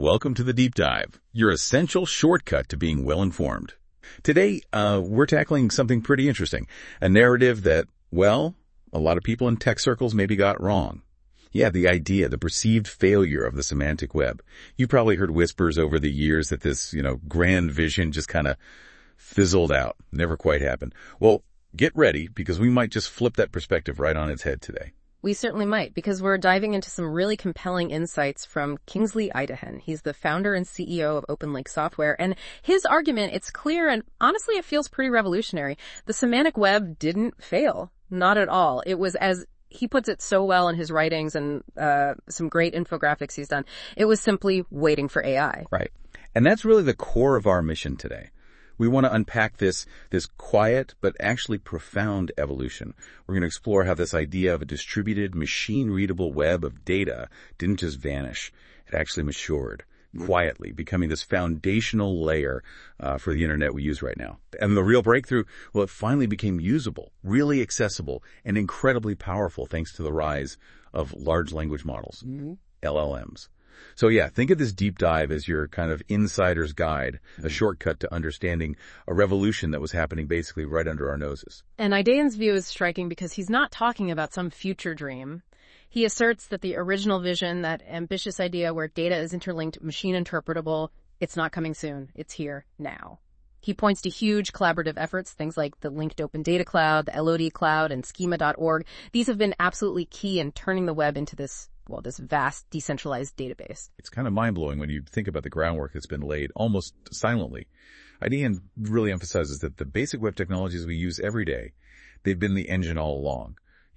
welcome to the Deep Dive, your essential shortcut to being well-informed. Today, we're tackling something pretty interesting, a narrative that, well, a lot of people in tech circles maybe got wrong. Yeah, the idea, the perceived failure of the semantic web. You probably heard whispers over the years that this, grand vision just kind of fizzled out, never quite happened. Well, get ready, because we might just flip that perspective right on its head today. We certainly might, because we're diving into some really compelling insights from Kingsley Idehen. He's the founder and CEO of OpenLink Software, and his argument, it's clear and honestly it feels pretty revolutionary. The semantic web didn't fail. Not at all. It was, as he puts it so well in his writings and some great infographics he's done, it was simply waiting for AI. Right. And that's really the core of our mission today. We want to unpack this quiet but actually profound evolution. We're going to explore how this idea of a distributed, machine-readable web of data didn't just vanish. It actually matured quietly, becoming this foundational layer for the internet we use right now. And the real breakthrough, well, it finally became usable, really accessible, and incredibly powerful thanks to the rise of large language models, LLMs. So yeah, think of this deep dive as your kind of insider's guide, a shortcut to understanding a revolution that was happening basically right under our noses. And Idehen's view is striking because he's not talking about some future dream. He asserts that the original vision, that ambitious idea where data is interlinked, machine interpretable, it's not coming soon. It's here now. He points to huge collaborative efforts, things like the Linked Open Data Cloud, the LOD Cloud, and Schema.org. These have been absolutely key in turning the web into this vast decentralized database. It's kind of mind-blowing when you think about the groundwork that's been laid almost silently. Idehen really emphasizes that the basic web technologies we use every day, they've been the engine all along.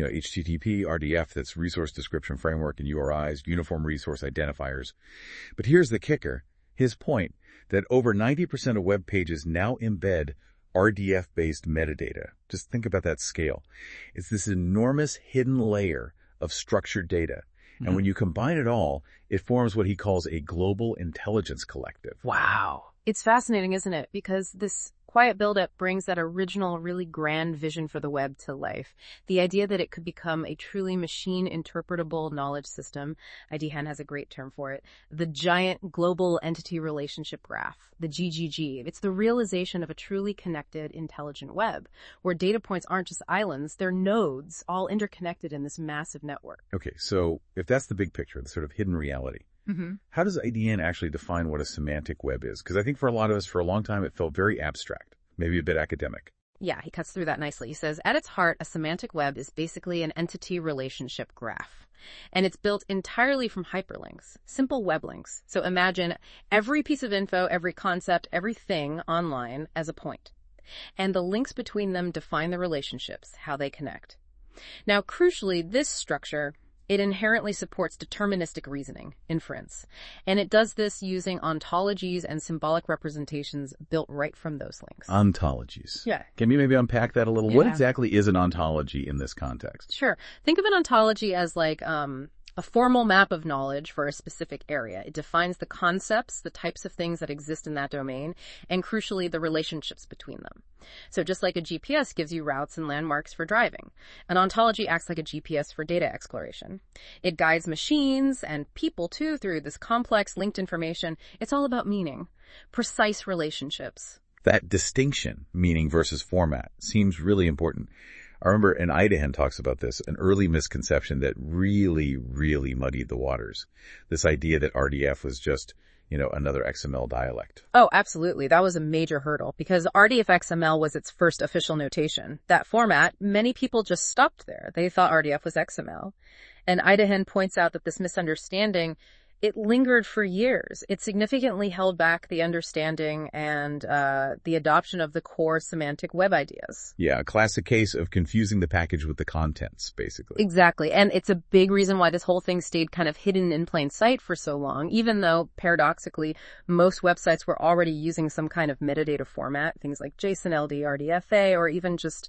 HTTP, RDF, that's Resource Description Framework, and URIs, Uniform Resource Identifiers. But here's the kicker, his point, that over 90% of web pages now embed RDF-based metadata. Just think about that scale. It's this enormous hidden layer of structured data. And when you combine it all, it forms what he calls a global intelligence collective. Wow. It's fascinating, isn't it? Because this quiet buildup brings that original, really grand vision for the web to life. The idea that it could become a truly machine-interpretable knowledge system. Idehen has a great term for it. The giant global entity relationship graph, the GGG. It's the realization of a truly connected, intelligent web, where data points aren't just islands, they're nodes, all interconnected in this massive network. Okay, so if that's the big picture, the sort of hidden reality, how does Idehen actually define what a semantic web is? Because I think for a lot of us, for a long time, it felt very abstract, maybe a bit academic. Yeah, he cuts through that nicely. He says, at its heart, a semantic web is basically an entity relationship graph. And it's built entirely from hyperlinks, simple web links. So imagine every piece of info, every concept, everything online as a point. And the links between them define the relationships, how they connect. Now, crucially, this structure, it inherently supports deterministic reasoning, inference, and it does this using ontologies and symbolic representations built right from those links. Ontologies. Yeah. Can you maybe unpack that a little? Yeah. What exactly is an ontology in this context? Sure. Think of an ontology as like a formal map of knowledge for a specific area. It defines the concepts, the types of things that exist in that domain, and crucially, the relationships between them. So just like a GPS gives you routes and landmarks for driving, an ontology acts like a GPS for data exploration. It guides machines and people, too, through this complex linked information. It's all about meaning, precise relationships. That distinction, meaning versus format, seems really important. I remember, and Idehen talks about this, an early misconception that really, really muddied the waters. This idea that RDF was just, another XML dialect. Oh, absolutely. That was a major hurdle because RDF XML was its first official notation. That format, many people just stopped there. They thought RDF was XML. And Idehen points out that this misunderstanding, it lingered for years. It significantly held back the understanding and the adoption of the core semantic web ideas. Yeah, a classic case of confusing the package with the contents, basically. Exactly. And it's a big reason why this whole thing stayed kind of hidden in plain sight for so long, even though, paradoxically, most websites were already using some kind of metadata format, things like JSON, LD, RDFA, or even just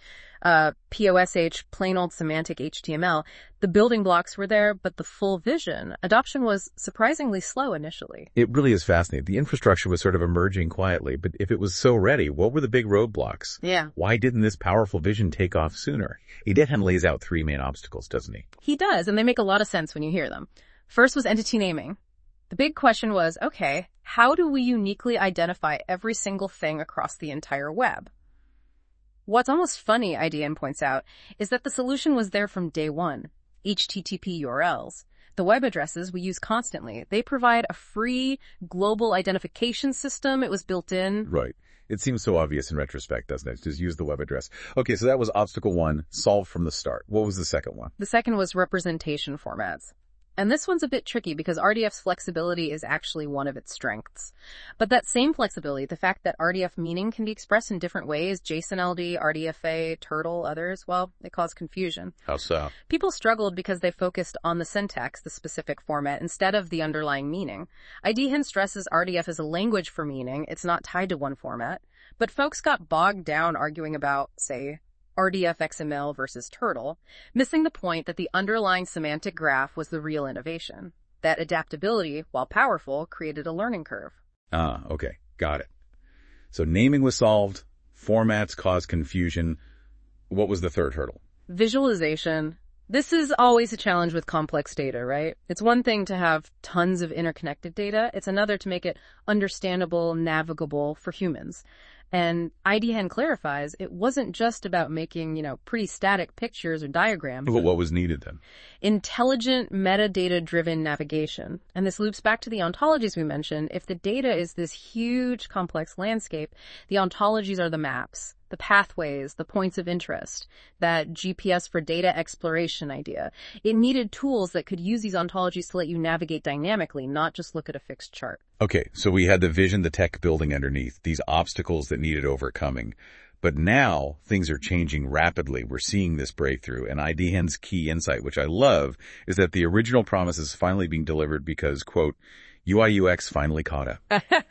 POSH, plain old semantic HTML. The building blocks were there, but the full vision, adoption was surprisingly slow initially. It really is fascinating. The infrastructure was sort of emerging quietly, but if it was so ready, what were the big roadblocks? Yeah. Why didn't this powerful vision take off sooner? Idehen lays out three main obstacles, doesn't he? He does, and they make a lot of sense when you hear them. First was entity naming. The big question was, okay, how do we uniquely identify every single thing across the entire web? What's almost funny, IDN points out, is that the solution was there from day one. HTTP URLs. The web addresses we use constantly. They provide a free global identification system. It was built in. Right. It seems so obvious in retrospect, doesn't it? Just use the web address. Okay, so that was obstacle one, solved from the start. What was the second one? The second was representation formats. And this one's a bit tricky because RDF's flexibility is actually one of its strengths. But that same flexibility, the fact that RDF meaning can be expressed in different ways, JSON-LD, RDFA, Turtle, others, well, it caused confusion. How so? People struggled because they focused on the syntax, the specific format, instead of the underlying meaning. IDHEN stresses RDF as a language for meaning. It's not tied to one format. But folks got bogged down arguing about, say, RDF XML versus Turtle, missing the point that the underlying semantic graph was the real innovation. That adaptability, while powerful, created a learning curve. Ah, okay. Got it. So naming was solved, formats caused confusion. What was the third hurdle? Visualization. This is always a challenge with complex data, right? It's one thing to have tons of interconnected data. It's another to make it understandable, navigable for humans. And IDHEN clarifies it wasn't just about making, pretty static pictures or diagrams. But what was needed then? Intelligent, metadata-driven navigation. And this loops back to the ontologies we mentioned. If the data is this huge, complex landscape, the ontologies are the maps, the pathways, the points of interest, that GPS for data exploration idea. It needed tools that could use these ontologies to let you navigate dynamically, not just look at a fixed chart. Okay, so we had the vision, the tech building underneath, these obstacles that needed overcoming. But now things are changing rapidly. We're seeing this breakthrough. And IDHEN's key insight, which I love, is that the original promise is finally being delivered because, quote, UI UX finally caught up.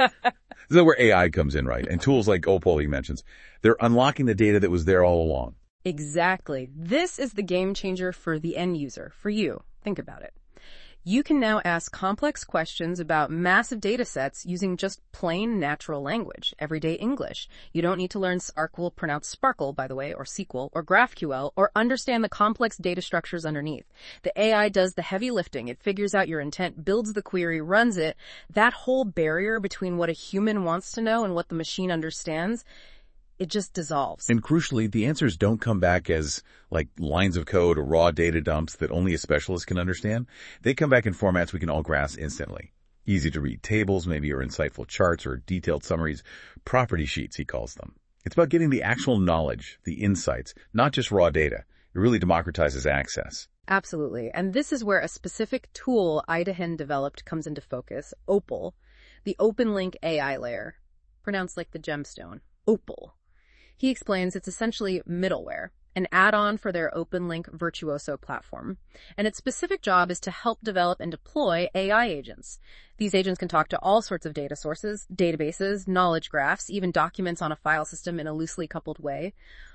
This is where AI comes in, right? And tools like Opal he mentions, they're unlocking the data that was there all along. Exactly. This is the game changer for the end user, for you. Think about it. You can now ask complex questions about massive data sets using just plain natural language, everyday English. You don't need to learn SPARQL, pronounced Sparkle, by the way, or SQL, or GraphQL, or understand the complex data structures underneath. The AI does the heavy lifting. It figures out your intent, builds the query, runs it. That whole barrier between what a human wants to know and what the machine understands, it just dissolves. And crucially, the answers don't come back as like lines of code or raw data dumps that only a specialist can understand. They come back in formats we can all grasp instantly. Easy to read tables, maybe, or insightful charts or detailed summaries, property sheets, he calls them. It's about getting the actual knowledge, the insights, not just raw data. It really democratizes access. Absolutely. And this is where a specific tool IDHEN developed comes into focus, Opal, the OpenLink AI layer, pronounced like the gemstone, Opal. He explains it's essentially middleware, an add-on for their OpenLink Virtuoso platform. And its specific job is to help develop and deploy AI agents. These agents can talk to all sorts of data sources, databases, knowledge graphs, even documents on a file system in a loosely coupled way.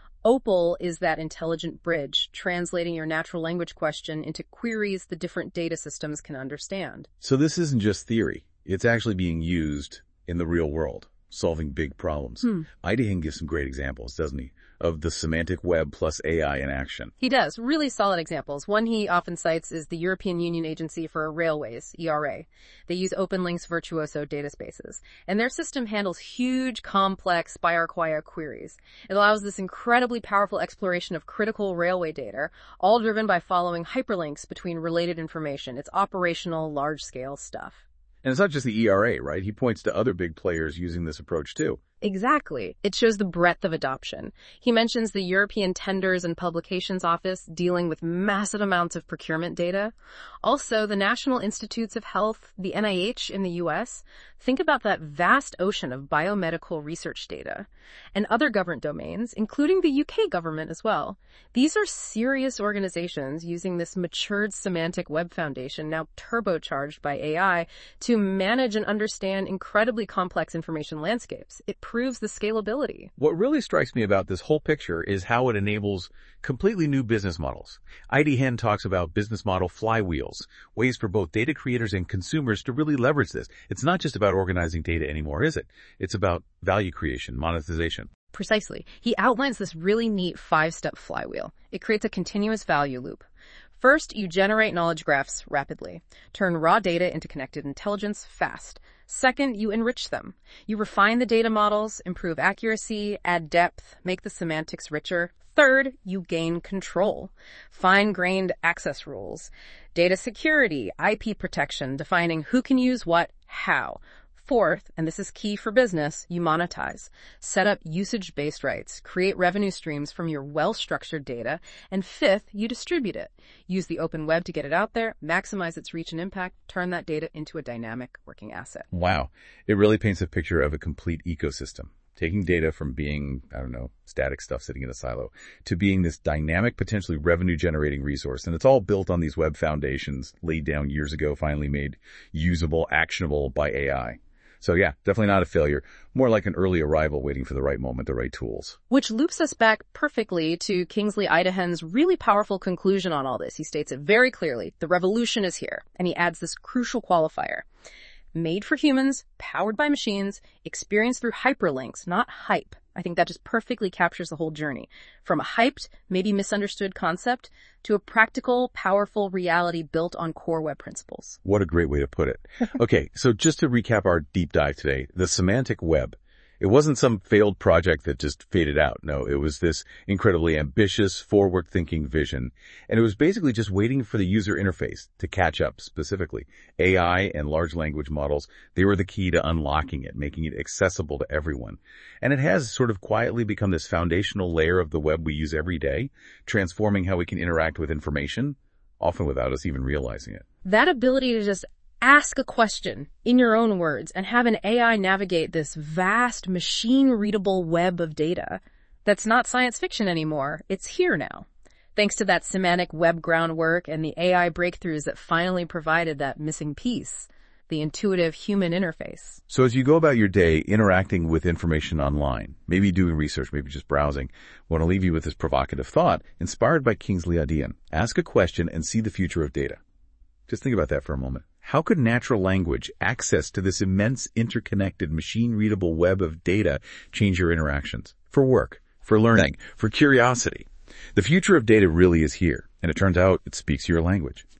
Opal is that intelligent bridge, translating your natural language question into queries the different data systems can understand. So this isn't just theory. It's actually being used in the real world, solving big problems. IDHEN gives some great examples, doesn't he, of the semantic web plus AI in action. He does. Really solid examples. One he often cites is the European Union Agency for Railways, ERA. They use OpenLink's Virtuoso data spaces, and their system handles huge, complex BioRequire queries. It allows this incredibly powerful exploration of critical railway data, all driven by following hyperlinks between related information. It's operational, large-scale stuff. And it's not just the ERA, right? He points to other big players using this approach too. Exactly. It shows the breadth of adoption. He mentions the European Tenders and Publications Office dealing with massive amounts of procurement data. Also, the National Institutes of Health, the NIH in the US. Think about that vast ocean of biomedical research data. And other government domains, including the UK government as well. These are serious organizations using this matured semantic web foundation, now turbocharged by AI, to manage and understand incredibly complex information landscapes. It proves the scalability. What really strikes me about this whole picture is how it enables completely new business models. IDHEN talks about business model flywheels, ways for both data creators and consumers to really leverage this. It's not just about organizing data anymore, is it? It's about value creation, monetization. Precisely. He outlines this really neat 5-step flywheel. It creates a continuous value loop. First, you generate knowledge graphs rapidly. Turn raw data into connected intelligence fast. Second, you enrich them. You refine the data models, improve accuracy, add depth, make the semantics richer. Third, you gain control. Fine-grained access rules, data security, IP protection, defining who can use what, how. Fourth, and this is key for business, you monetize. Set up usage-based rights, create revenue streams from your well-structured data. And fifth, you distribute it. Use the open web to get it out there, maximize its reach and impact, turn that data into a dynamic working asset. Wow. It really paints a picture of a complete ecosystem. Taking data from being, static stuff sitting in a silo to being this dynamic, potentially revenue-generating resource. And it's all built on these web foundations laid down years ago, finally made usable, actionable by AI. So yeah, definitely not a failure. More like an early arrival waiting for the right moment, the right tools. Which loops us back perfectly to Kingsley Idahen's really powerful conclusion on all this. He states it very clearly. The revolution is here. And he adds this crucial qualifier. Made for humans, powered by machines, experienced through hyperlinks, not hype. I think that just perfectly captures the whole journey. From a hyped, maybe misunderstood concept to a practical, powerful reality built on core web principles. What a great way to put it. Okay, so just to recap our deep dive today, the semantic web. It wasn't some failed project that just faded out. No, it was this incredibly ambitious, forward-thinking vision. And it was basically just waiting for the user interface to catch up specifically. AI and large language models, they were the key to unlocking it, making it accessible to everyone. And it has sort of quietly become this foundational layer of the web we use every day, transforming how we can interact with information, often without us even realizing it. That ability to just ask a question in your own words and have an AI navigate this vast machine-readable web of data, that's not science fiction anymore. It's here now. Thanks to that semantic web groundwork and the AI breakthroughs that finally provided that missing piece, the intuitive human interface. So as you go about your day interacting with information online, maybe doing research, maybe just browsing, I want to leave you with this provocative thought inspired by Kingsley Idahen. Ask a question and see the future of data. Just think about that for a moment. How could natural language, access to this immense interconnected machine-readable web of data, change your interactions? For work, for learning, for curiosity. The future of data really is here, and it turns out it speaks your language.